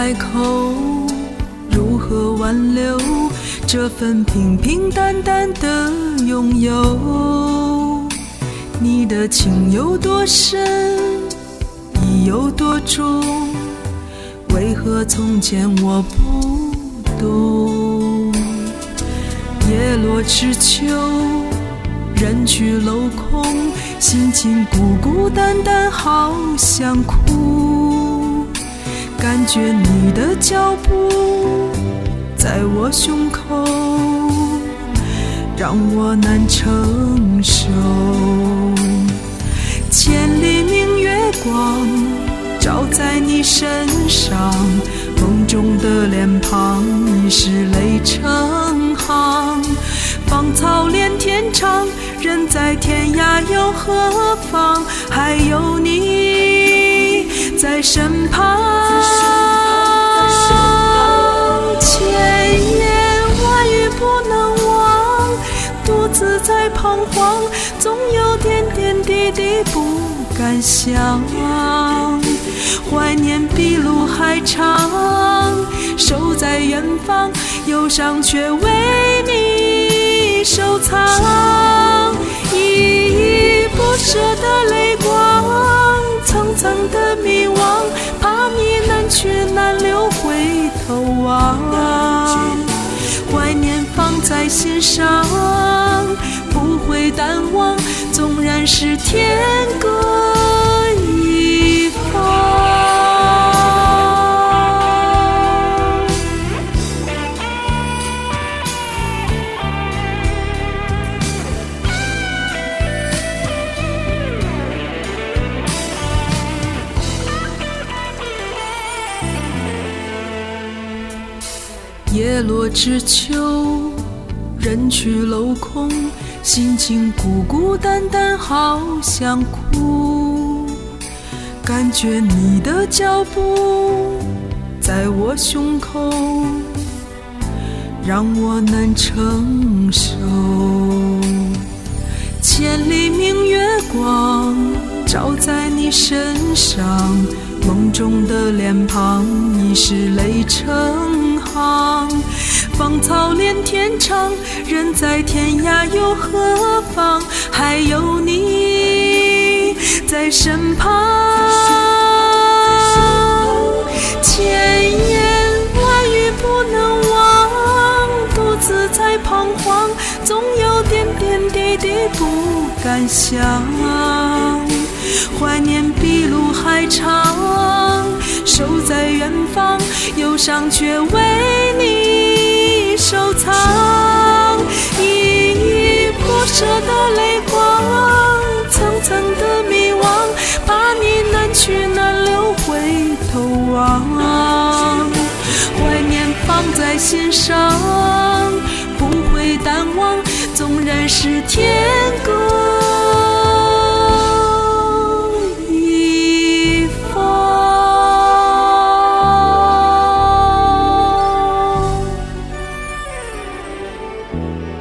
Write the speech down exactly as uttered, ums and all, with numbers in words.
开口，如何挽留这份平平淡淡的拥有？你的情有多深，意有多重，为何从前我不懂？叶落知秋，人去楼空，心情孤孤单单，好想哭。感觉你的脚步在我胸口，让我难承受。千里明月光照在你身上，梦中的脸庞已是泪成行。芳草连天长，人在天涯又何妨？还有你在身旁，千言万语不能忘，独自在彷徨，总有点点滴滴不敢想。怀念比路还长，守在远方，忧伤却为你收藏。依依不舍的泪光，层层的迷惘，怕你难去难留回头望。怀念放在心上，不会淡忘，纵然是天各一方。叶落知秋，人去楼空，心情孤孤单单，好想哭。感觉你的脚步在我胸口，让我难承受。千里明月光照在你身上，梦中的脸庞已是泪成行。芳草连天长，人在天涯又何妨？还有你在身旁。千言万语不能忘，独自在彷徨，总有点点滴滴不敢想。怀念比路还长，守在远方，忧伤却为你收藏。依依不舍的泪光，层层的迷惘，怕你难去难留回头望。怀念放在心上，不会淡忘，纵然是天各一方。